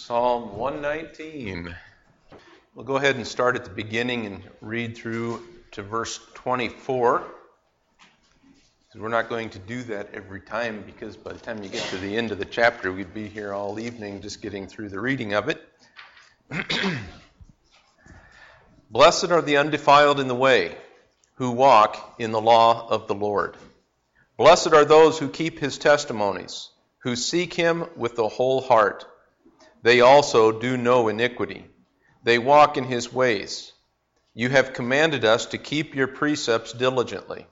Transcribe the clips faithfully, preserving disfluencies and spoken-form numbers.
Psalm one nineteen. We'll go ahead and start at the beginning and read through to verse twenty-four. We're not going to do that every time because by the time you get to the end of the chapter, we'd be here all evening just getting through the reading of it. Blessed are the undefiled in the way, who walk in the law of the Lord. Blessed are those who keep his testimonies, who seek him with the whole heart. They also do no iniquity. They walk in his ways. You have commanded us to keep your precepts diligently.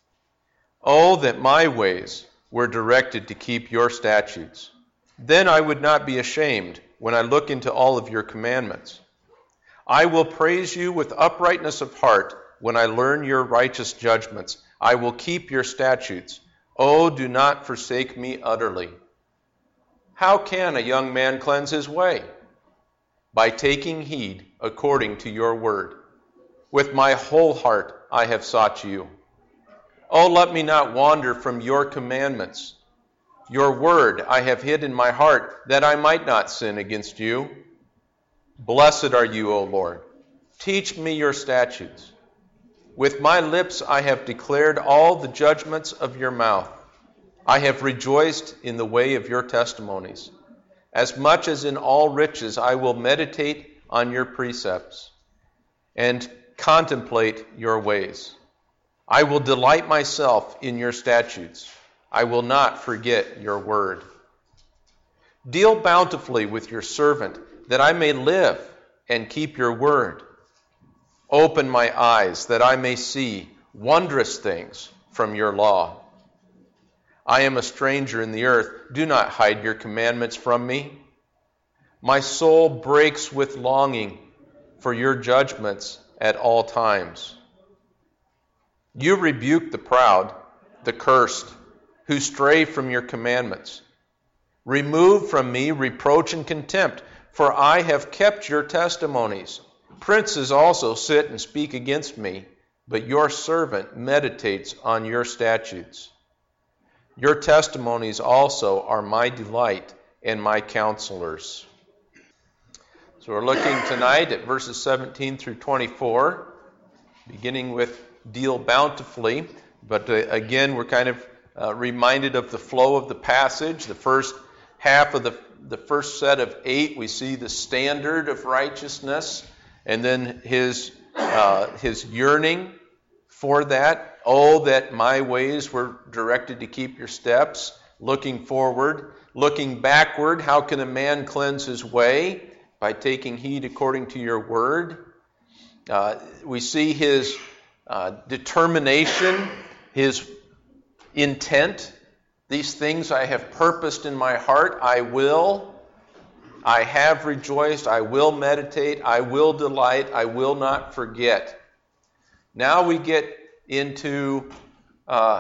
Oh, that my ways were directed to keep your statutes. Then I would not be ashamed when I look into all of your commandments. I will praise you with uprightness of heart when I learn your righteous judgments. I will keep your statutes. Oh, do not forsake me utterly. How can a young man cleanse his way? By taking heed according to your word. With my whole heart I have sought you. Oh, let me not wander from your commandments. Your word I have hid in my heart, that I might not sin against you. Blessed are you, O Lord. Teach me your statutes. With my lips I have declared all the judgments of your mouth. I have rejoiced in the way of your testimonies. As much as in all riches I will meditate on your precepts and contemplate your ways. I will delight myself in your statutes. I will not forget your word. Deal bountifully with your servant, that I may live and keep your word. Open my eyes, that I may see wondrous things from your law. I am a stranger in the earth. Do not hide your commandments from me. My soul breaks with longing for your judgments at all times. You rebuke the proud, the cursed, who stray from your commandments. Remove from me reproach and contempt, for I have kept your testimonies. Princes also sit and speak against me, but your servant meditates on your statutes. Your testimonies also are my delight and my counselors. So we're looking tonight at verses seventeen through twenty-four, beginning with deal bountifully. But uh, again, we're kind of uh, reminded of the flow of the passage. The first half of the, the first set of eight, we see the standard of righteousness, and then his uh, his yearning for that. Oh, that my ways were directed to keep your steps. Looking forward. Looking backward, how can a man cleanse his way? By taking heed according to your word. Uh, we see his uh, determination, his intent. These things I have purposed in my heart, I will. I have rejoiced, I will meditate, I will delight, I will not forget. Now we get into uh,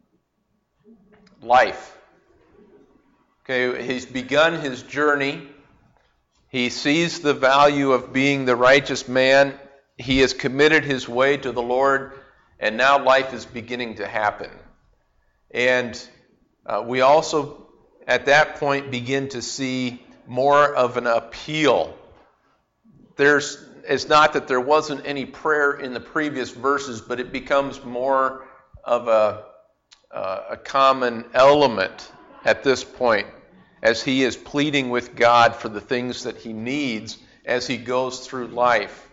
life. Okay, he's begun his journey. He sees the value of being the righteous man. He has committed his way to the Lord, and now life is beginning to happen. And uh, we also, at that point, begin to see more of an appeal. There's It's not that there wasn't any prayer in the previous verses, but it becomes more of a, uh, a common element at this point as he is pleading with God for the things that he needs as he goes through life.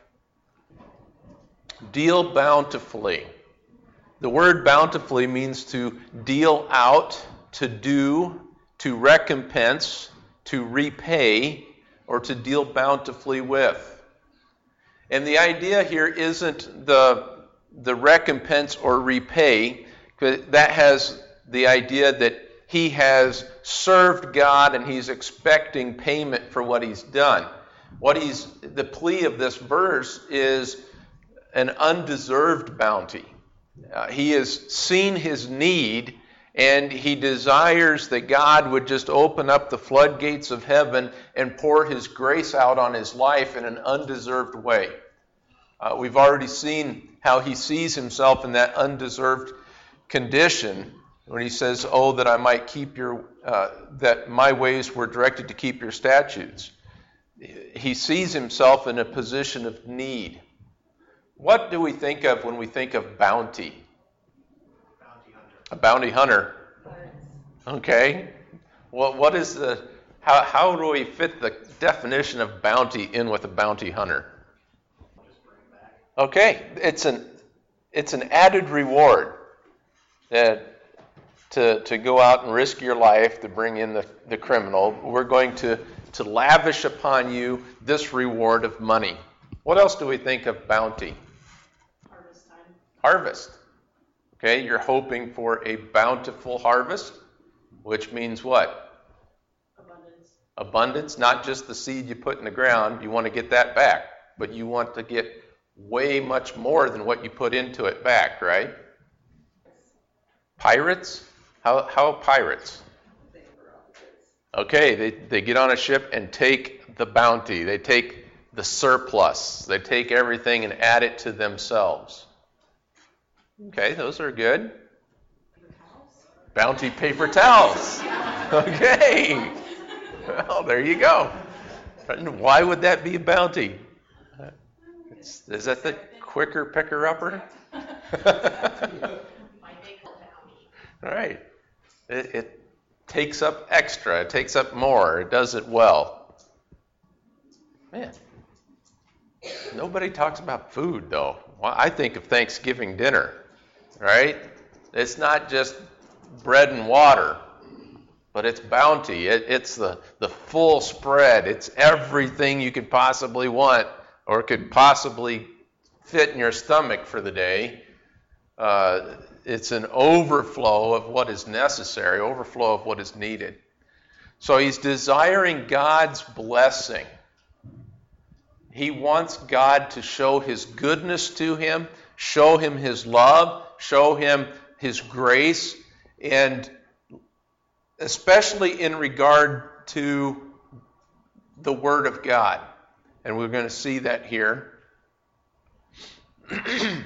Deal bountifully. The word bountifully means to deal out, to do, to recompense, to repay, or to deal bountifully with. And the idea here isn't the, the recompense or repay, because that has the idea that he has served God and he's expecting payment for what he's done. What he's the plea of this verse is an undeserved bounty. Uh, he has seen his need, and he desires that God would just open up the floodgates of heaven and pour his grace out on his life in an undeserved way. Uh, we've already seen how he sees himself in that undeserved condition when he says, "Oh, that I might keep your, uh, that my ways were directed to keep your statutes." he sees himself in a position of need. What do we think of when we think of bounty? Bounty hunter. A bounty hunter. Okay. Well, what is the, how, how do we fit the definition of bounty in with a bounty hunter? Okay, it's an it's an added reward that to to go out and risk your life to bring in the, the criminal. We're going to, to lavish upon you this reward of money. What else do we think of bounty? Harvest time. Harvest. Okay, you're hoping for a bountiful harvest, which means what? Abundance. Abundance, not just the seed you put in the ground. You want to get that back, but you want to get way much more than what you put into it back, right? Pirates? How how pirates? Okay, they, they get on a ship and take the bounty. They take the surplus. They take everything and add it to themselves. Okay, those are good. Bounty paper towels. Okay. Well, there you go. Why would that be a bounty? It's, is that the quicker picker-upper? All right. It, it takes up extra. It takes up more. It does it well. Man, nobody talks about food, though. Well, I think of Thanksgiving dinner, right? It's not just bread and water, but it's bounty. It, it's the, the full spread. It's everything you could possibly want or could possibly fit in your stomach for the day. Uh, it's an overflow of what is necessary, overflow of what is needed. So he's desiring God's blessing. He wants God to show his goodness to him, show him his love, show him his grace, and especially in regard to the Word of God. And we're going to see that here. It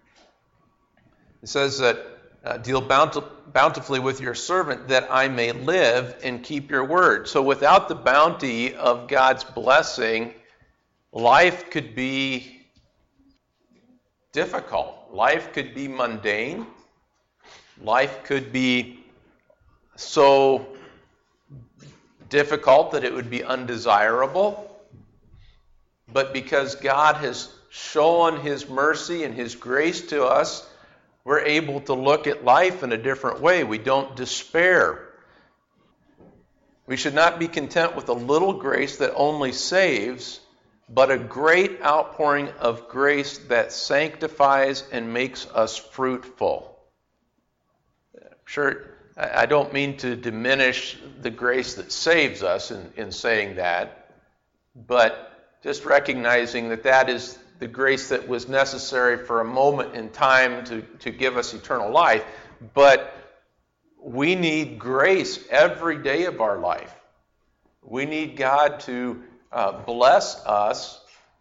says that, uh, deal bounti- bountifully with your servant that I may live and keep your word. So without the bounty of God's blessing, life could be difficult. Life could be mundane. Life could be so difficult that it would be undesirable. But because God has shown his mercy and his grace to us, we're able to look at life in a different way. We don't despair. We should not be content with a little grace that only saves, but a great outpouring of grace that sanctifies and makes us fruitful. Sure, I don't mean to diminish the grace that saves us in, in saying that, but just recognizing that that is the grace that was necessary for a moment in time to, to give us eternal life. But we need grace every day of our life. We need God to uh, bless us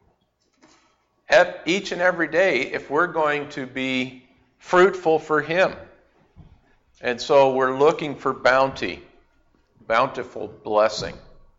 each and every day if we're going to be fruitful for him. And so we're looking for bounty, bountiful blessing.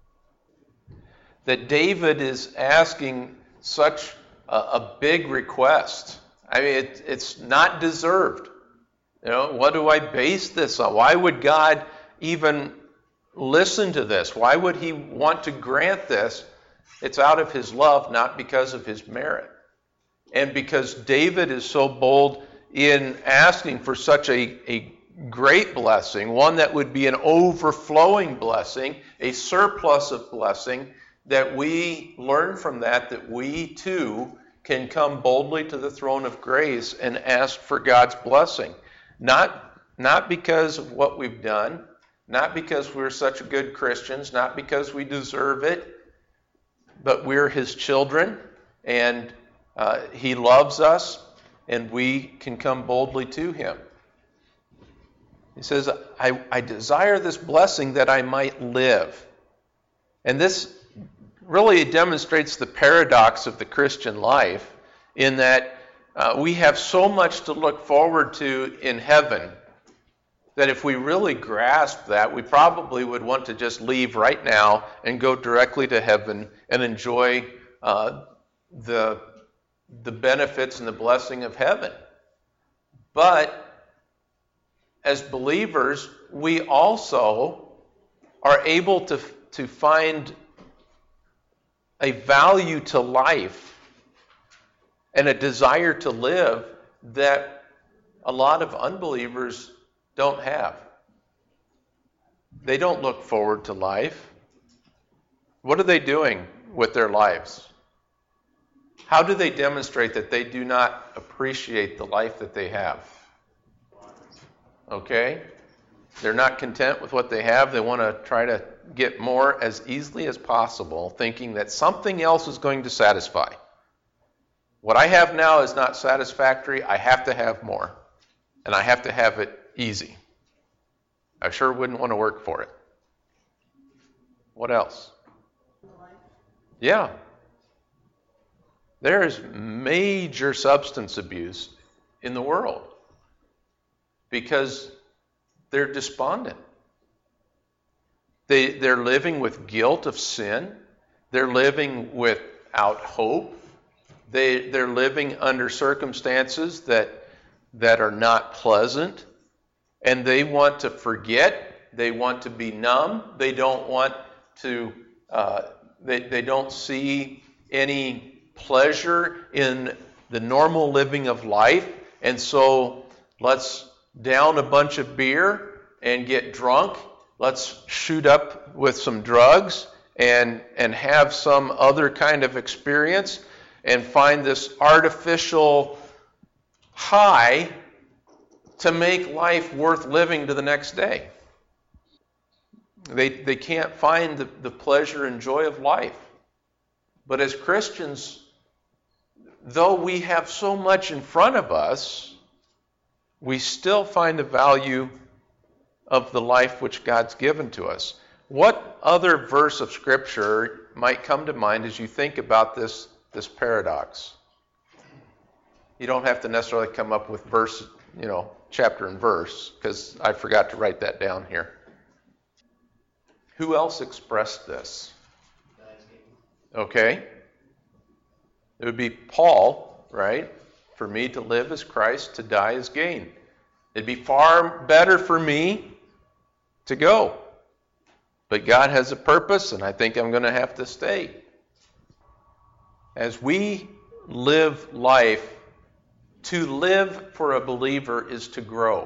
That David is asking such a, a big request. I mean, it, it's not deserved. You know, what do I base this on? Why would God even listen to this? Why would he want to grant this? It's out of his love, not because of his merit. And because David is so bold in asking for such a, a great blessing, one that would be an overflowing blessing, a surplus of blessing, that we learn from that, that we too can come boldly to the throne of grace and ask for God's blessing. Not, not because of what we've done, not because we're such good Christians, not because we deserve it, but we're his children, and uh, he loves us, and we can come boldly to him. He says, I, I desire this blessing that I might live. And this really demonstrates the paradox of the Christian life in that uh, we have so much to look forward to in heaven. that if we really grasp that, we probably would want to just leave right now and go directly to heaven and enjoy uh, the, the benefits and the blessing of heaven. But as believers, we also are able to, to find a value to life and a desire to live that a lot of unbelievers don't have. They don't look forward to life. What are they doing with their lives? How do they demonstrate that they do not appreciate the life that they have? Okay? They're not content with what they have. They want to try to get more as easily as possible, thinking that something else is going to satisfy. What I have now is not satisfactory. I have to have more. And I have to have it easy. I sure wouldn't want to work for it. What else? Yeah. There is major substance abuse in the world because they're despondent. They, they're living with guilt of sin. They're living without hope. They, they're living under circumstances that, that are not pleasant. And they want to forget. They want to be numb. They don't want to, uh, they, they don't see any pleasure in the normal living of life. And so let's down a bunch of beer and get drunk. Let's shoot up with some drugs and, and have some other kind of experience and find this artificial high to make life worth living to the next day. They, they can't find the, the pleasure and joy of life. But as Christians, though we have so much in front of us, we still find the value of the life which God's given to us. What other verse of Scripture might come to mind as you think about this, this paradox? You don't have to necessarily come up with verse, you know, chapter and verse, because I forgot to write that down here. Who else expressed this? Okay. It would be Paul, right? For me to live is Christ, to die is gain. It'd be far better for me to go. But God has a purpose, and I think I'm going to have to stay. As we live life, to live for a believer is to grow.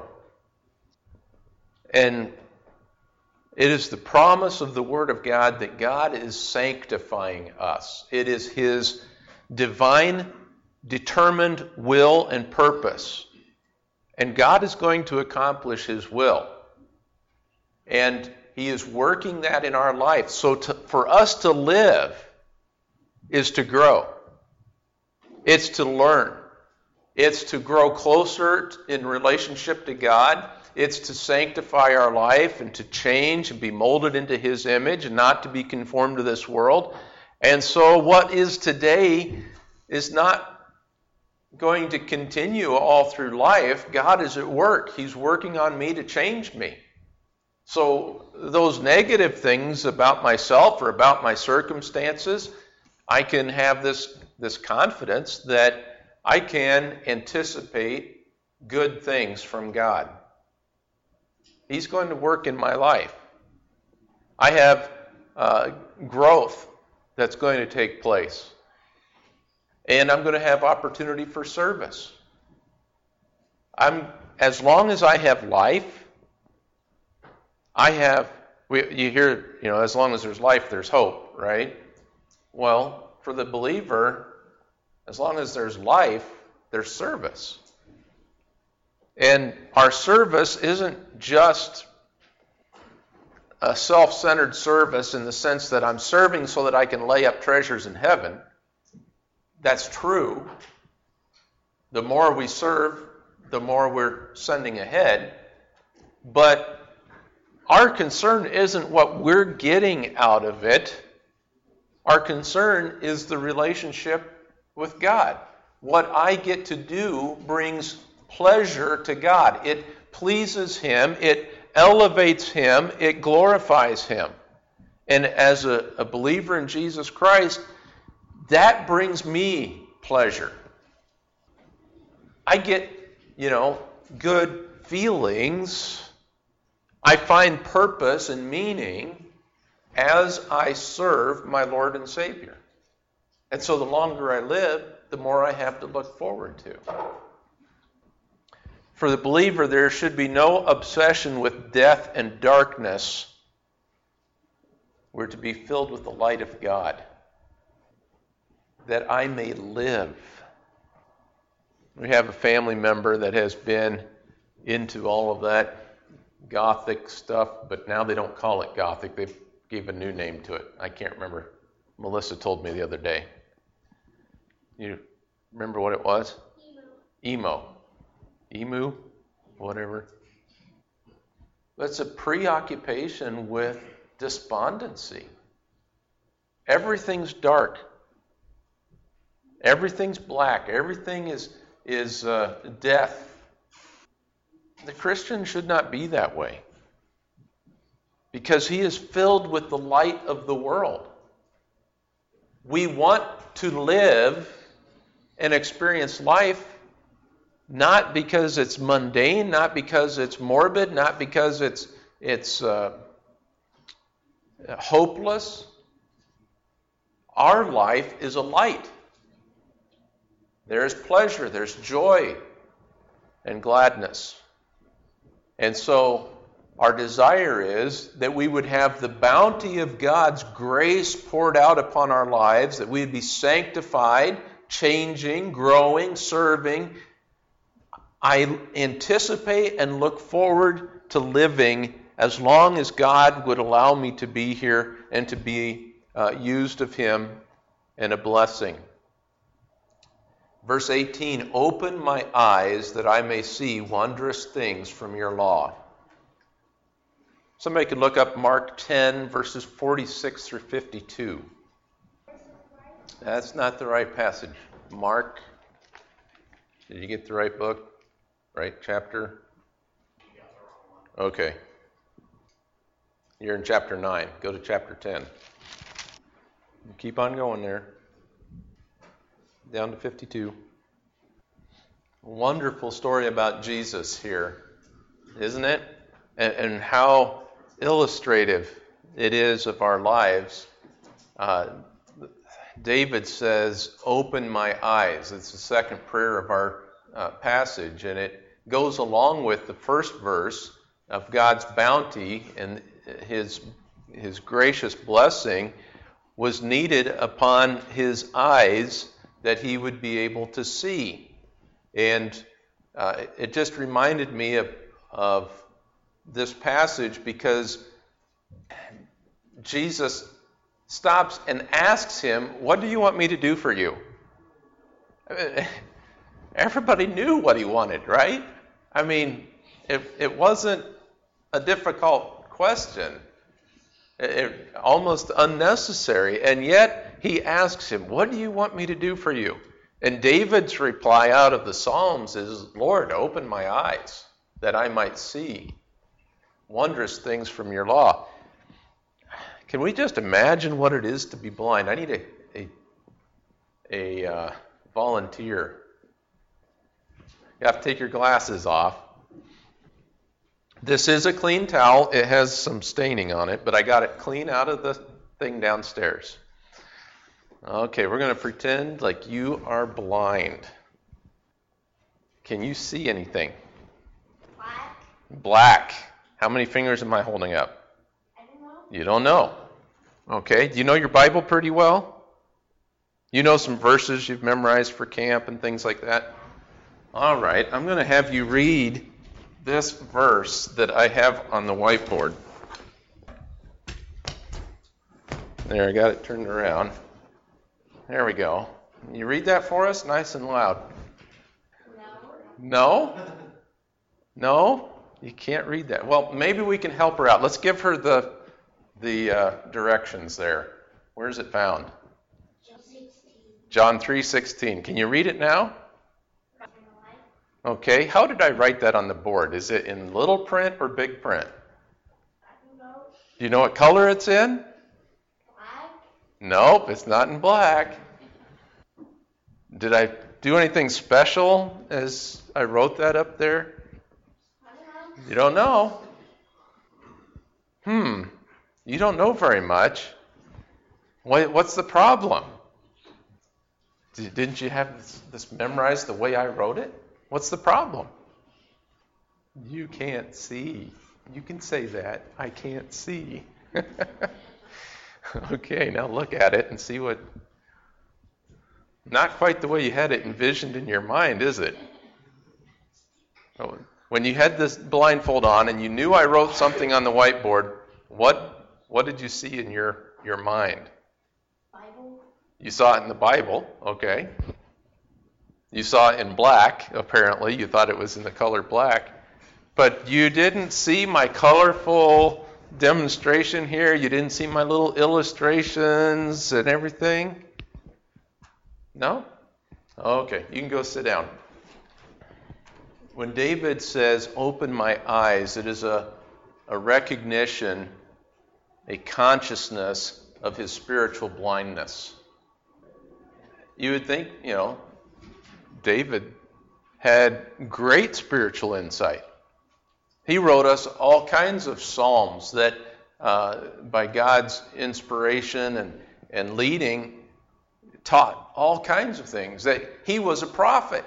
And it is the promise of the Word of God that God is sanctifying us. It is His divine, determined will and purpose. And God is going to accomplish His will. And He is working that in our life. So to, for us to live is to grow. It's to learn. It's to grow closer in relationship to God. It's to sanctify our life and to change and be molded into His image and not to be conformed to this world. And so what is today is not going to continue all through life. God is at work. He's working on me to change me. So those negative things about myself or about my circumstances, I can have this, this confidence that I can anticipate good things from God. He's going to work in my life. I have uh, growth that's going to take place. And I'm going to have opportunity for service. I'm, as long as I have life, I have, we, you hear, you know, as long as there's life, there's hope, right? Well, for the believer, as long as there's life, there's service. And our service isn't just a self-centered service in the sense that I'm serving so that I can lay up treasures in heaven. That's true. The more we serve, the more we're sending ahead. But our concern isn't what we're getting out of it. Our concern is the relationship with God. What I get to do brings pleasure to God. It pleases Him, it elevates Him, it glorifies Him. And as a, a believer in Jesus Christ, that brings me pleasure. I get, you know, good feelings. I find purpose and meaning as I serve my Lord and Savior. And so the longer I live, the more I have to look forward to. For the believer, there should be no obsession with death and darkness. We're to be filled with the light of God, that I may live. We have a family member that has been into all of that Gothic stuff, but now they don't call it Gothic. They gave a new name to it. I can't remember. Melissa told me the other day. You remember what it was? Emo. Emu? Whatever. It's a preoccupation with despondency. Everything's dark. Everything's black. Everything is, is uh, death. The Christian should not be that way, because he is filled with the light of the world. We want to live and experience life not because it's mundane, not because it's morbid, not because it's it's uh, hopeless. Our life is a light. There's pleasure, there's joy and gladness. And so our desire is that we would have the bounty of God's grace poured out upon our lives, that we would be sanctified, changing, growing, serving. I anticipate and look forward to living as long as God would allow me to be here and to be uh, used of Him and a blessing. Verse eighteen, open my eyes that I may see wondrous things from your law. Somebody could look up Mark ten, verses forty-six through fifty-two. That's not the right passage. Mark, did you get the right book? Right chapter? Okay. You're in chapter nine. Go to chapter ten. Keep on going there. Down to fifty-two. Wonderful story about Jesus here, isn't it? And, and how illustrative it is of our lives. Uh, David says, open my eyes. It's the second prayer of our uh, passage, and it goes along with the first verse of God's bounty, and his, his gracious blessing was needed upon his eyes that he would be able to see. And uh, it just reminded me of, of this passage, because Jesus stops and asks him, what do you want me to do for you? I mean, everybody knew what he wanted, right? I mean, it, it wasn't a difficult question. It, it, almost unnecessary. And yet he asks him, what do you want me to do for you? And David's reply out of the Psalms is, Lord, open my eyes that I might see wondrous things from your law. Can we just imagine what it is to be blind? I need a a, a uh, volunteer. You have to take your glasses off. This is a clean towel. It has some staining on it, but I got it clean out of the thing downstairs. Okay, we're going to pretend like you are blind. Can you see anything? Black. Black. How many fingers am I holding up? I don't know. You don't know. Okay, do you know your Bible pretty well? You know some verses you've memorized for camp and things like that? All right, I'm going to have you read this verse that I have on the whiteboard. There, I got it turned around. There we go. You read that for us, nice and loud. No. No? No? You can't read that. Well, maybe we can help her out. Let's give her the the uh, directions there. Where is it found? John three sixteen. Can you read it now? Okay, how did I write that on the board? Is it in little print or big print? I don't know. Do you know what color it's in? Black. Nope, it's not in black. Did I do anything special as I wrote that up there? I don't know. You don't know? Hmm, you don't know very much. What, what's the problem? Did, didn't you have this, this memorized the way I wrote it? What's the problem? You can't see. You can say that. I can't see. Okay, now look at it and see what... Not quite the way you had it envisioned in your mind, is it? When you had this blindfold on and you knew I wrote something on the whiteboard, what what did you see in your, your mind? Bible. You saw it in the Bible, okay. You saw it in black, apparently. You thought it was in the color black. But you didn't see my colorful demonstration here. You didn't see my little illustrations and everything. No? Okay, you can go sit down. When David says, open my eyes, it is a, a recognition, a consciousness of his spiritual blindness. You would think, you know, David had great spiritual insight. He wrote us all kinds of psalms that, uh, by God's inspiration and, and leading, taught all kinds of things, that he was a prophet.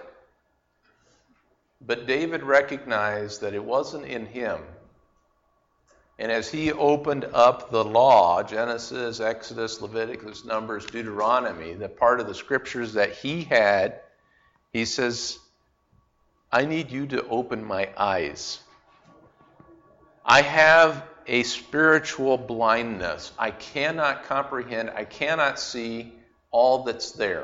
But David recognized that it wasn't in him. And as he opened up the law, Genesis, Exodus, Leviticus, Numbers, Deuteronomy, the part of the scriptures that he had, he says, I need you to open my eyes. I have a spiritual blindness. I cannot comprehend, I cannot see all that's there.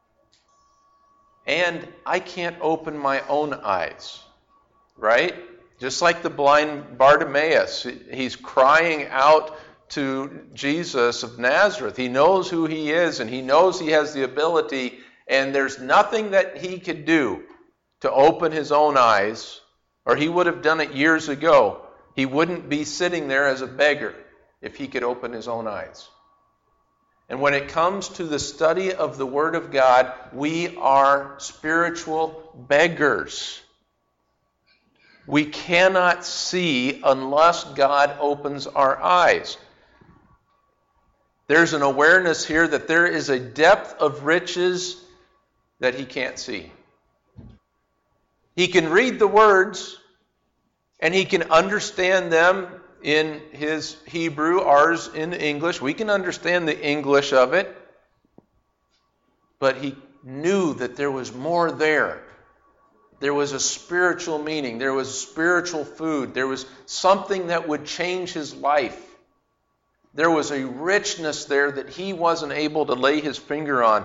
And I can't open my own eyes, right? Just like the blind Bartimaeus, he's crying out to Jesus of Nazareth. He knows who he is and he knows he has the ability, and there's nothing that he could do to open his own eyes, or he would have done it years ago. He wouldn't be sitting there as a beggar if he could open his own eyes. And when it comes to the study of the Word of God, we are spiritual beggars. We cannot see unless God opens our eyes. There's an awareness here that there is a depth of riches that he can't see. He can read the words, and he can understand them in his Hebrew, ours in English. We can understand the English of it. But he knew that there was more there. There was a spiritual meaning. There was spiritual food. There was something that would change his life. There was a richness there that he wasn't able to lay his finger on.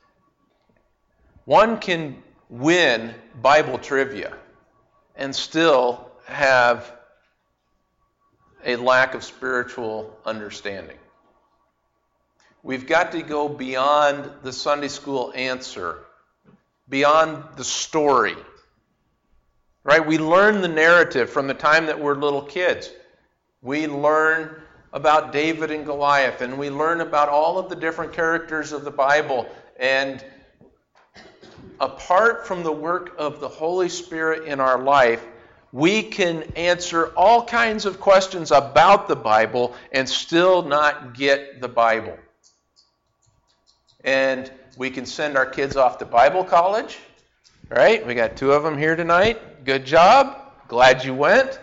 One can win Bible trivia and still have a lack of spiritual understanding. We've got to go beyond the Sunday school answer, beyond the story. Right? We learn the narrative from the time that we're little kids. We learn about David and Goliath, and we learn about all of the different characters of the Bible. And apart from the work of the Holy Spirit in our life, we can answer all kinds of questions about the Bible and still not get the Bible. And we can send our kids off to Bible college, right? We got two of them here tonight. Good job. Glad you went.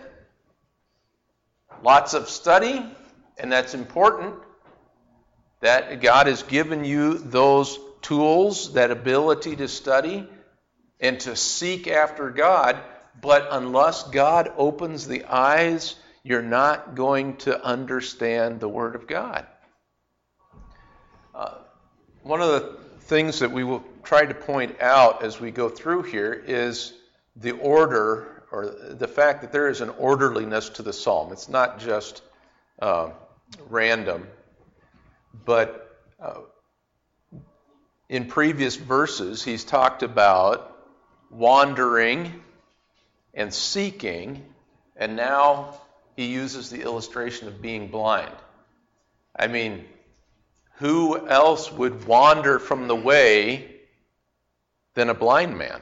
Lots of study, and that's important. That God has given you those tools, that ability to study and to seek after God. But unless God opens the eyes, you're not going to understand the Word of God. Uh, one of the things that we will try to point out as we go through here is the order, or the fact that there is an orderliness to the psalm. It's not just uh, random, but uh, in previous verses he's talked about wandering and seeking, and now he uses the illustration of being blind. I mean, who else would wander from the way than a blind man?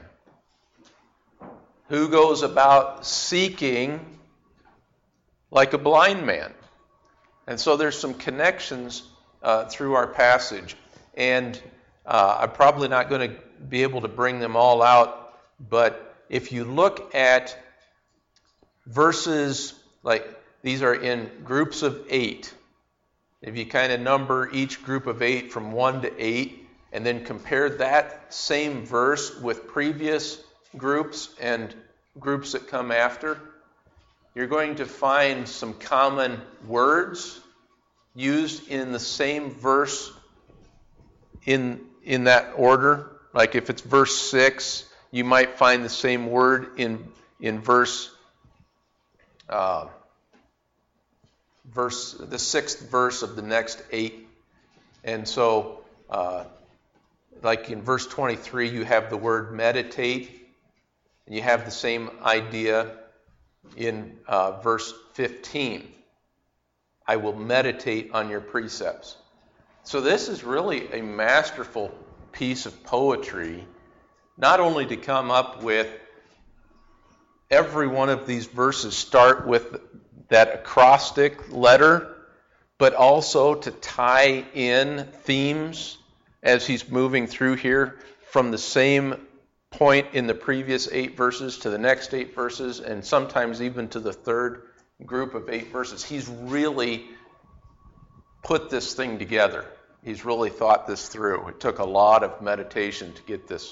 Who goes about seeking like a blind man? And so there's some connections uh, through our passage. And uh, I'm probably not going to be able to bring them all out, but if you look at verses, like these are in groups of eight. If you kind of number each group of eight from one to eight, and then compare that same verse with previous groups and groups that come after, you're going to find some common words used in the same verse in, in that order. Like if it's verse six, you might find the same word in, in verse, uh, verse, the sixth verse of the next eight. And so, uh, like in verse twenty-three, you have the word meditate, and you have the same idea in uh, verse fifteen. I will meditate on your precepts. So this is really a masterful piece of poetry, not only to come up with every one of these verses start with that acrostic letter, but also to tie in themes as he's moving through here from the same point in the previous eight verses to the next eight verses, and sometimes even to the third group of eight verses. He's really put this thing together. He's really thought this through. It took a lot of meditation to get this.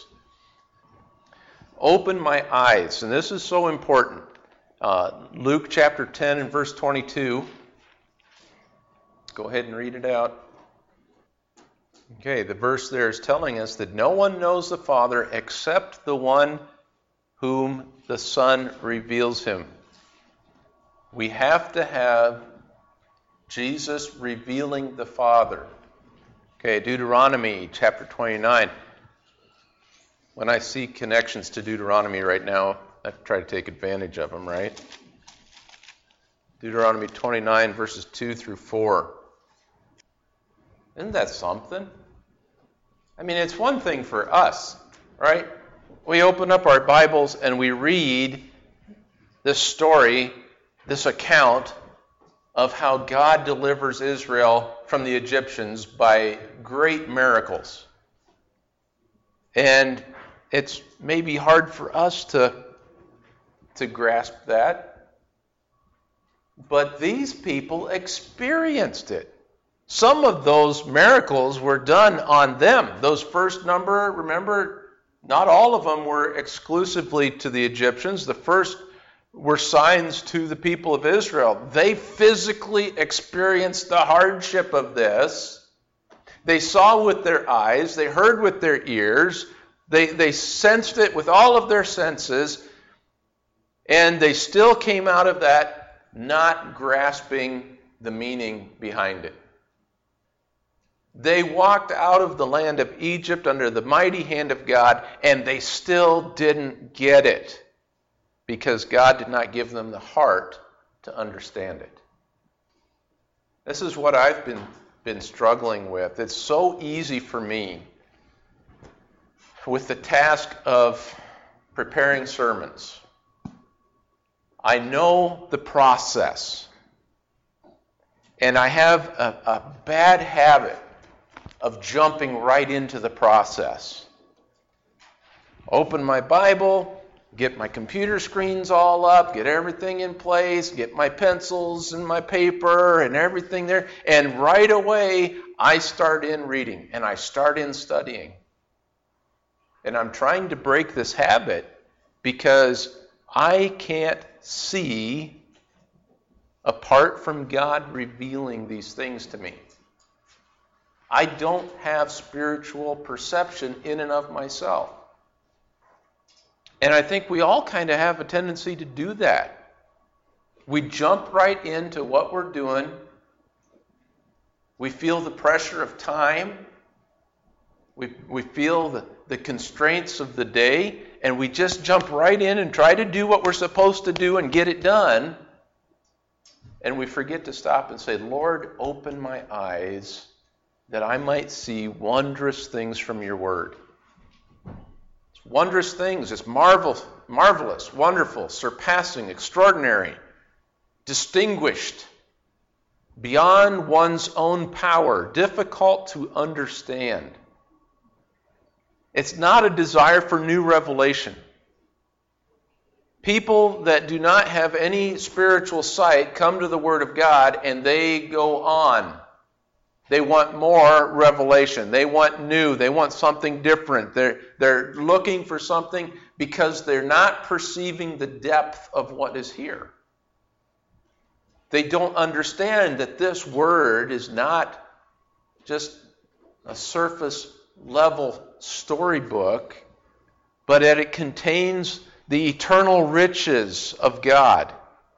Open my eyes, and this is so important. Uh, Luke chapter ten and verse twenty-two. Go ahead and read it out. Okay, the verse there is telling us that no one knows the Father except the one whom the Son reveals him. We have to have Jesus revealing the Father. Okay, Deuteronomy chapter twenty-nine. When I see connections to Deuteronomy right now, I try to take advantage of them, right? Deuteronomy twenty-nine, verses two through four. Isn't that something? I mean, it's one thing for us, right? We open up our Bibles and we read this story, this account of how God delivers Israel from the Egyptians by great miracles. And it's maybe hard for us to, to grasp that. But these people experienced it. Some of those miracles were done on them. Those first number, remember, not all of them were exclusively to the Egyptians. The first were signs to the people of Israel. They physically experienced the hardship of this. They saw with their eyes. They heard with their ears. They, they sensed it with all of their senses. And they still came out of that not grasping the meaning behind it. They walked out of the land of Egypt under the mighty hand of God, and they still didn't get it because God did not give them the heart to understand it. This is what I've been, been struggling with. It's so easy for me with the task of preparing sermons. I know the process, and I have a, a bad habit of jumping right into the process. Open my Bible, get my computer screens all up, get everything in place, get my pencils and my paper and everything there, and right away I start in reading and I start in studying. And I'm trying to break this habit because I can't see apart from God revealing these things to me. I don't have spiritual perception in and of myself. And I think we all kind of have a tendency to do that. We jump right into what we're doing. We feel the pressure of time. We, we feel the, the constraints of the day, and we just jump right in and try to do what we're supposed to do and get it done. And we forget to stop and say, Lord, open my eyes that I might see wondrous things from your word. It's wondrous things. It's marvel, marvelous, wonderful, surpassing, extraordinary, distinguished, beyond one's own power, difficult to understand. It's not a desire for new revelation. People that do not have any spiritual sight come to the Word of God and they go on. They want more revelation. They want new. They want something different. They're, they're looking for something because they're not perceiving the depth of what is here. They don't understand that this Word is not just a surface level storybook, but that it contains the eternal riches of God.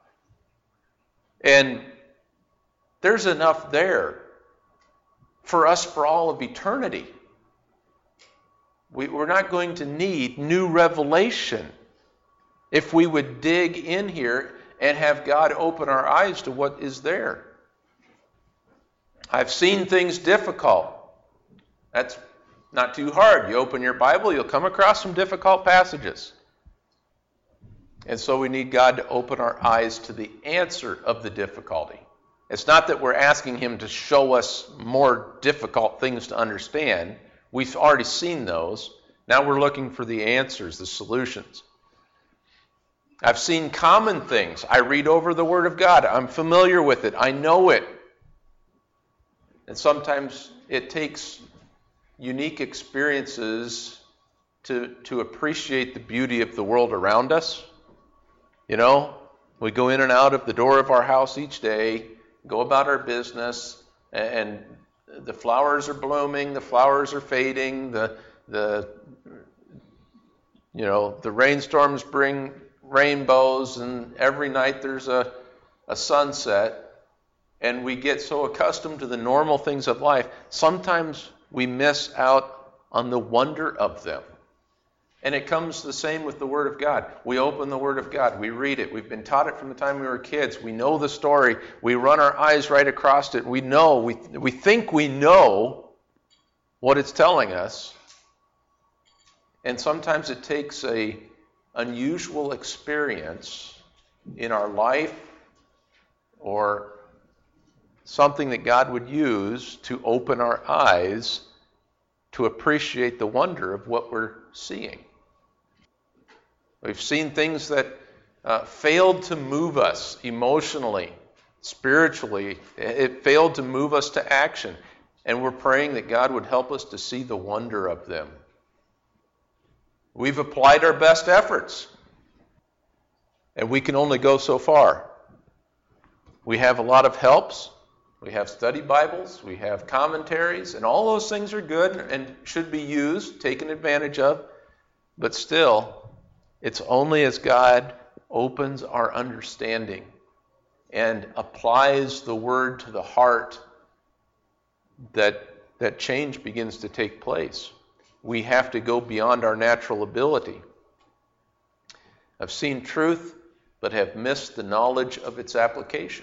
And there's enough there for us for all of eternity. We, we're not going to need new revelation if we would dig in here and have God open our eyes to what is there. I've seen things difficult. That's not too hard. You open your Bible, you'll come across some difficult passages. And so we need God to open our eyes to the answer of the difficulty. It's not that we're asking Him to show us more difficult things to understand. We've already seen those. Now we're looking for the answers, the solutions. I've seen common things. I read over the Word of God. I'm familiar with it. I know it. And sometimes it takes unique experiences to, to appreciate the beauty of the world around us. You know, we go in and out of the door of our house each day, go about our business, and the flowers are blooming, the flowers are fading, the the you know, the rainstorms bring rainbows, and every night there's a, a sunset, and we get so accustomed to the normal things of life, sometimes we miss out on the wonder of them. And it comes the same with the Word of God. We open the Word of God. We read it. We've been taught it from the time we were kids. We know the story. We run our eyes right across it. We know, we, we think we know what it's telling us. And sometimes it takes a unusual experience in our life or something that God would use to open our eyes to appreciate the wonder of what we're seeing. We've seen things that uh, failed to move us emotionally, spiritually. It failed to move us to action. And we're praying that God would help us to see the wonder of them. We've applied our best efforts, and we can only go so far. We have a lot of helps. We have study Bibles, we have commentaries, and all those things are good and should be used, taken advantage of. But still, it's only as God opens our understanding and applies the Word to the heart that, that change begins to take place. We have to go beyond our natural ability. I've seen truth, but have missed the knowledge of its application.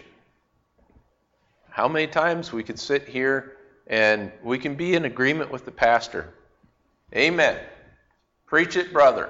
How many times we could sit here and we can be in agreement with the pastor. Amen. Preach it, brother.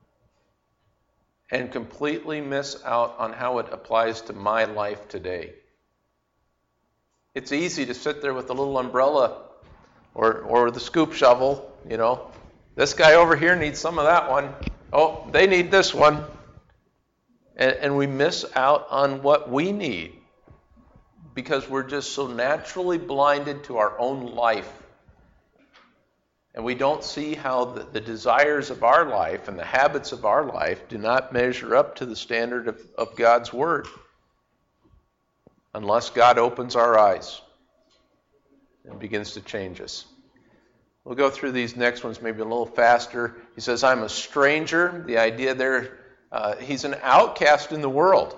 And completely miss out on how it applies to my life today. It's easy to sit there with a little umbrella or, or the scoop shovel, you know. This guy over here needs some of that one. Oh, they need this one. And, and we miss out on what we need, because we're just so naturally blinded to our own life. And we don't see how the, the desires of our life and the habits of our life do not measure up to the standard of, of God's Word, unless God opens our eyes and begins to change us. We'll go through these next ones maybe a little faster. He says, I'm a stranger. The idea there, uh, he's an outcast in the world.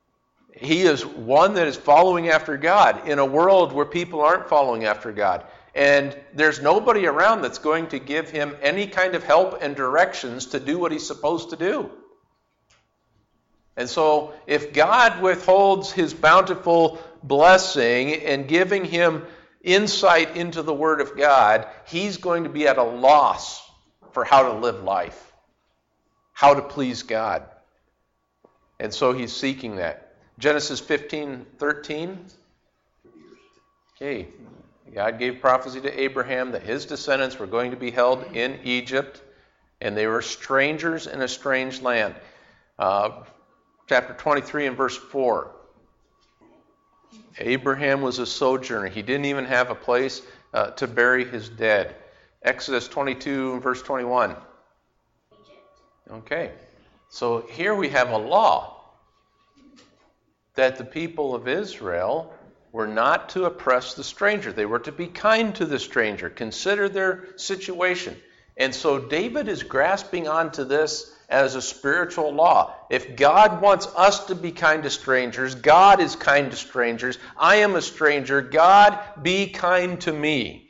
He is one that is following after God in a world where people aren't following after God. And there's nobody around that's going to give him any kind of help and directions to do what he's supposed to do. And so if God withholds his bountiful blessing and giving him insight into the Word of God, he's going to be at a loss for how to live life, how to please God. And so he's seeking that. Genesis fifteen thirteen. Okay, God gave prophecy to Abraham that his descendants were going to be held in Egypt, and they were strangers in a strange land. Uh, chapter twenty-three and verse four. Abraham was a sojourner. He didn't even have a place uh, to bury his dead. Exodus twenty-two and verse twenty-one. Okay, so here we have a law that the people of Israel were not to oppress the stranger. They were to be kind to the stranger, consider their situation. And so David is grasping onto this as a spiritual law. If God wants us to be kind to strangers, God is kind to strangers. I am a stranger. God, be kind to me.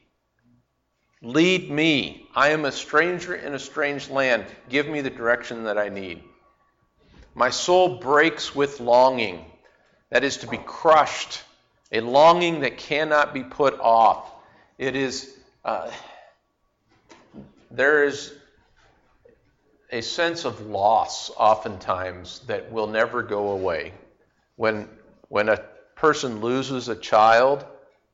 Lead me. I am a stranger in a strange land. Give me the direction that I need. My soul breaks with longing. That is to be crushed. A longing that cannot be put off. It is, uh, there is a sense of loss oftentimes that will never go away. When, when a person loses a child,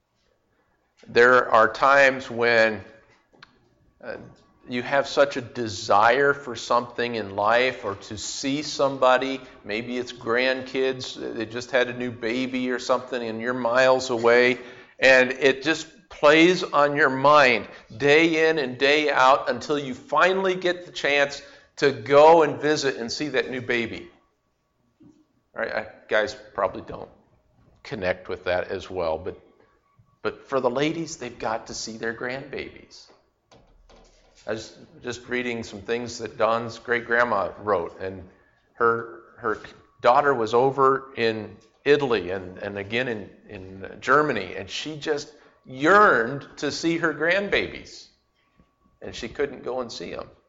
there are times when uh, you have such a desire for something in life or to see somebody. Maybe it's grandkids, they just had a new baby or something and you're miles away, and it just plays on your mind day in and day out until you finally get the chance to go and visit and see that new baby. All right, I, guys probably don't connect with that as well, but but for the ladies, they've got to see their grandbabies. I was just reading some things that Dawn's great-grandma wrote, and her her daughter was over in Italy and, and again in, in Germany, and she just yearned to see her grandbabies, and she couldn't go and see them.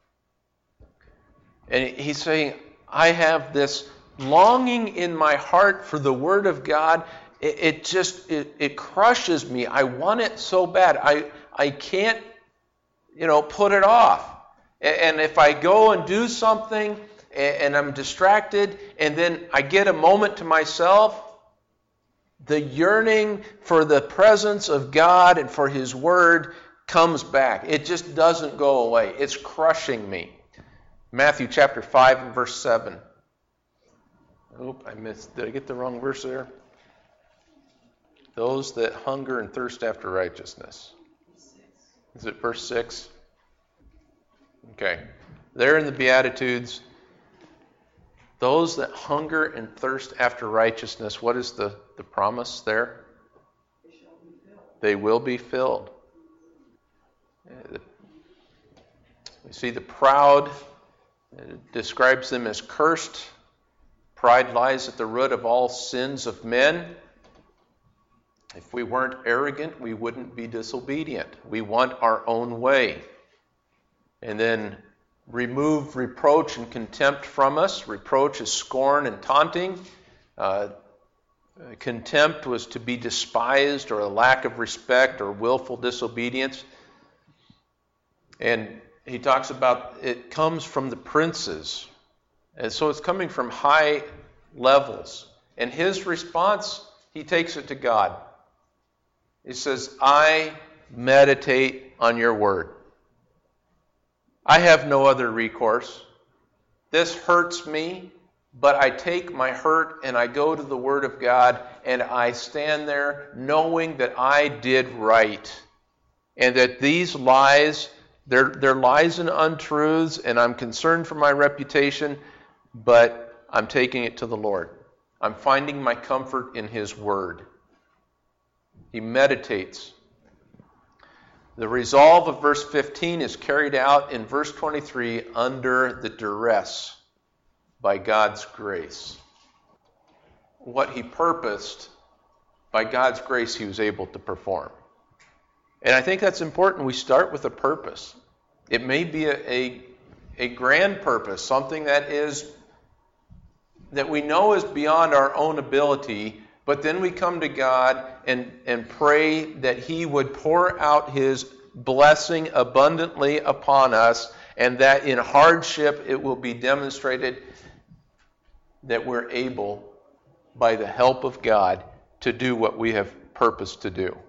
And he's saying, I have this longing in my heart for the Word of God. It, it just, it, it crushes me. I want it so bad. I, I can't, you know, put it off. And if I go and do something and I'm distracted and then I get a moment to myself, the yearning for the presence of God and for His Word comes back. It just doesn't go away. It's crushing me. Matthew chapter five and verse seven. Oop, I missed. Did I get the wrong verse there? Those that hunger and thirst after righteousness. Is it verse six? Okay. There in the Beatitudes, those that hunger and thirst after righteousness, what is the, the promise there? They shall be filled. They will be filled. We see the proud. It describes them as cursed. Pride lies at the root of all sins of men. If we weren't arrogant, we wouldn't be disobedient. We want our own way. And then remove reproach and contempt from us. Reproach is scorn and taunting. Uh, contempt was to be despised or a lack of respect or willful disobedience. And he talks about it comes from the princes. And so it's coming from high levels. And his response, he takes it to God. He says, I meditate on your word. I have no other recourse. This hurts me, but I take my hurt and I go to the Word of God and I stand there knowing that I did right. And that these lies, they're, they're lies and untruths, and I'm concerned for my reputation, but I'm taking it to the Lord. I'm finding my comfort in His Word. He meditates. The resolve of verse fifteen is carried out in verse twenty-three under the duress by God's grace. What he purposed, by God's grace he was able to perform. And I think that's important. We start with a purpose. It may be a, a, a grand purpose, something that is that we know is beyond our own ability, but then we come to God and, and pray that He would pour out His blessing abundantly upon us, and that in hardship it will be demonstrated that we're able, by the help of God, to do what we have purposed to do.